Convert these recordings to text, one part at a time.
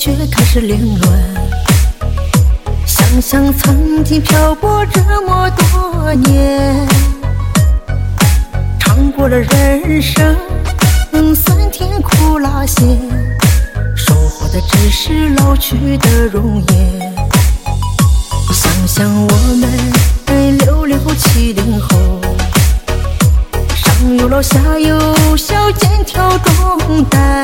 却开始凌乱。想想曾经漂泊这么多年，尝过了人生酸甜苦辣咸，收获的只是老去的容颜。想想我们66、70后，上有老下有小，肩挑重担，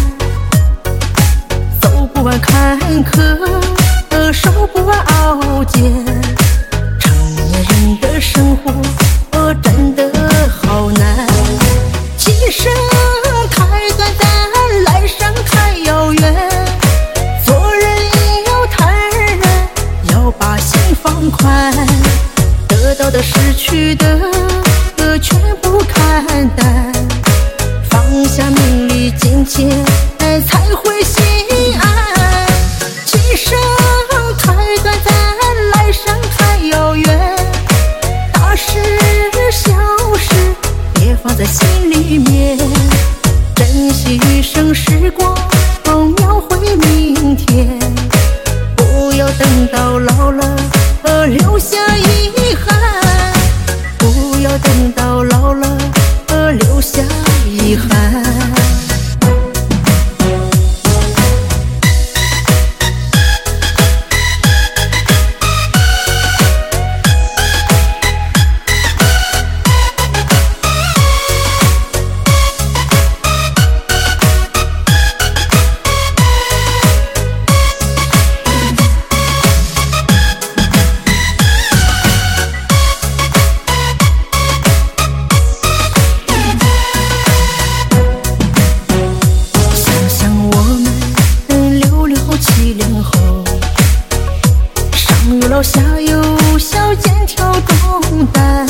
走不完坎坷，受不完熬煎。成年人的生活真的好难，今生太短暂，来生太遥远。做人要坦然，要把心放宽，得到的失去的全部看淡，放下名利金钱才会心安。今生太短暂，来生太遥远，大事小事别放在心里面，珍惜余生时光，描绘明天，不要等到老了留下遗憾，不要等到老了留下遗憾。70后，上有老下有小，肩挑重担，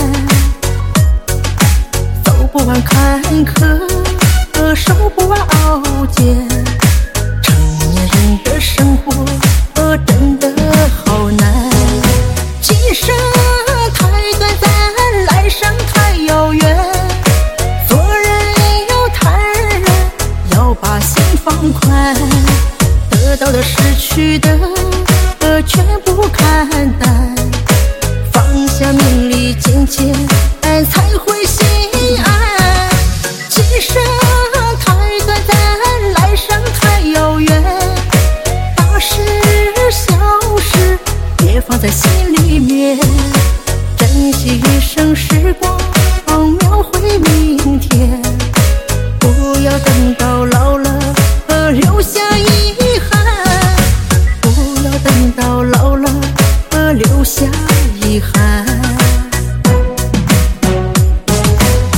走不完坎坷，受不完熬煎。成年人的生活真的好难，今生太短暂，来生太遥远。做人要坦然，要把心放宽，得到的失去的全部看淡，放下名利金钱才会心安。今生太短暂，来生太遥远，大事小事别放在心里面，珍惜余生时光，